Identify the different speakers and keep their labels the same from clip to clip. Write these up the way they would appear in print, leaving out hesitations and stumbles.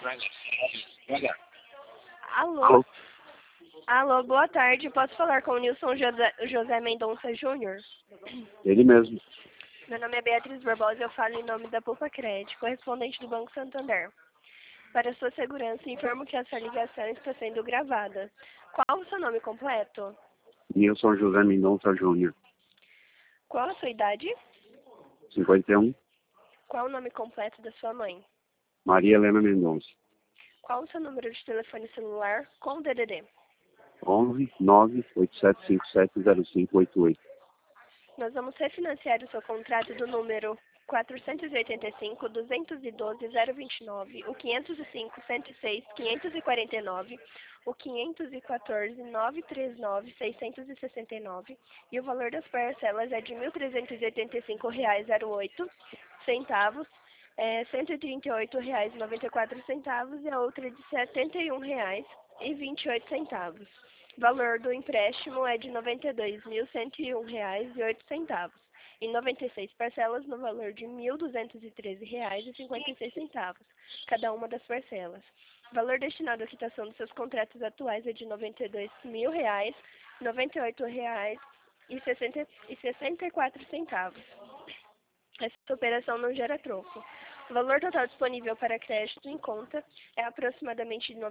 Speaker 1: Alô?
Speaker 2: Alô?
Speaker 1: Alô, boa tarde. Posso falar com o Nilson José Mendonça Júnior?
Speaker 2: Ele mesmo.
Speaker 1: Meu nome é Beatriz Barbosa e eu falo em nome da Poupa Crédito, correspondente do Banco Santander. Para sua segurança, informo que a sua ligação está sendo gravada. Qual o seu nome completo?
Speaker 2: Nilson José Mendonça Júnior.
Speaker 1: Qual a sua idade?
Speaker 2: 51.
Speaker 1: Qual o nome completo da sua mãe?
Speaker 2: Maria Helena Mendonça.
Speaker 1: Qual o seu número de telefone celular com DDD?
Speaker 2: 11 987570588.
Speaker 1: Nós vamos refinanciar o seu contrato do número 485-212-029, o 505-106-549, o 514-939-669 e o valor das parcelas é de R$ 1.385,08, R$ 138,94 e a outra de R$ 71,28. O valor do empréstimo é de R$ 92.101,08, em 96 parcelas no valor de R$ 1.213,56, cada uma das parcelas. O valor destinado à quitação dos seus contratos atuais é de R$ 92.000, R$ 98,64. Essa operação não gera troco. O valor total disponível para crédito em conta é aproximadamente R$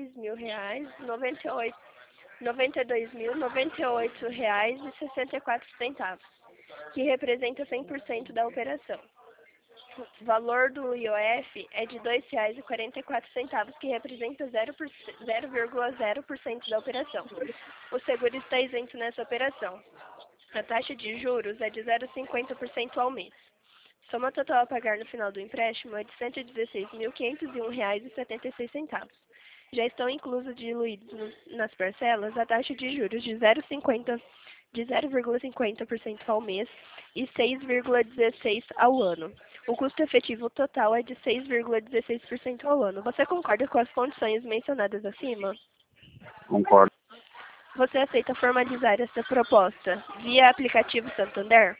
Speaker 1: 92.098,64, que representa 100% da operação. O valor do IOF é de R$ 2,44, que representa 0,0% da operação. O seguro está isento nessa operação. A taxa de juros é de 0,50% ao mês. Soma total a pagar no final do empréstimo é de R$ 116.501,76. Já estão inclusos diluídos nas parcelas a taxa de juros de 0,50% ao mês e 6,16% ao ano. O custo efetivo total é de 6,16% ao ano. Você concorda com as condições mencionadas acima?
Speaker 2: Concordo.
Speaker 1: Você aceita formalizar essa proposta via aplicativo Santander?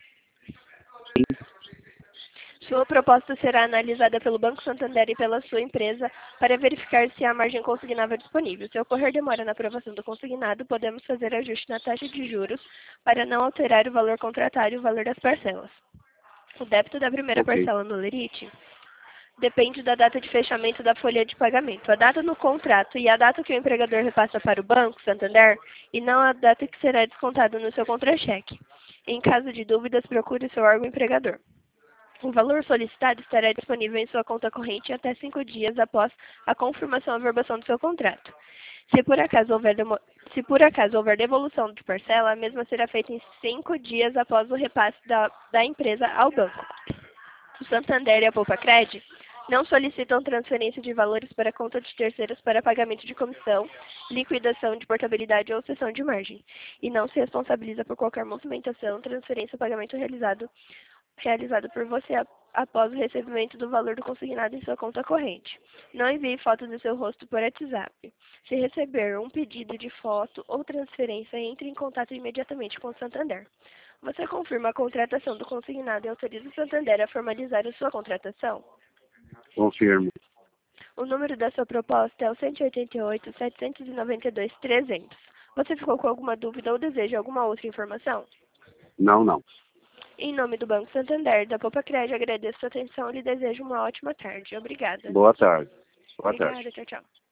Speaker 1: Sua proposta será analisada pelo Banco Santander e pela sua empresa para verificar se há margem consignável disponível. Se ocorrer demora na aprovação do consignado, podemos fazer ajuste na taxa de juros para não alterar o valor contratado e o valor das parcelas. O débito da primeira parcela no Lerite depende da data de fechamento da folha de pagamento. A data no contrato e a data que o empregador repassa para o Banco Santander e não a data que será descontado no seu contra-cheque. Em caso de dúvidas, procure seu órgão empregador. O valor solicitado estará disponível em sua conta corrente até 5 dias após a confirmação e averbação do seu contrato. Se por acaso houver devolução de parcela, a mesma será feita em 5 dias após o repasse da empresa ao banco. O Santander e a Poupa Crédito não solicitam transferência de valores para conta de terceiros para pagamento de comissão, liquidação de portabilidade ou cessão de margem, e não se responsabiliza por qualquer movimentação, transferência ou pagamento realizado por você após o recebimento do valor do consignado em sua conta corrente. Não envie fotos do seu rosto por WhatsApp. Se receber um pedido de foto ou transferência, entre em contato imediatamente com o Santander. Você confirma a contratação do consignado e autoriza o Santander a formalizar a sua contratação?
Speaker 2: Confirmo.
Speaker 1: O número da sua proposta é o 188-792-300. Você ficou com alguma dúvida ou deseja alguma outra informação?
Speaker 2: Não.
Speaker 1: Em nome do Banco Santander, da Poupa Crédito, agradeço a sua atenção e lhe desejo uma ótima tarde. Obrigada.
Speaker 2: Boa tarde.
Speaker 1: Obrigada, tchau.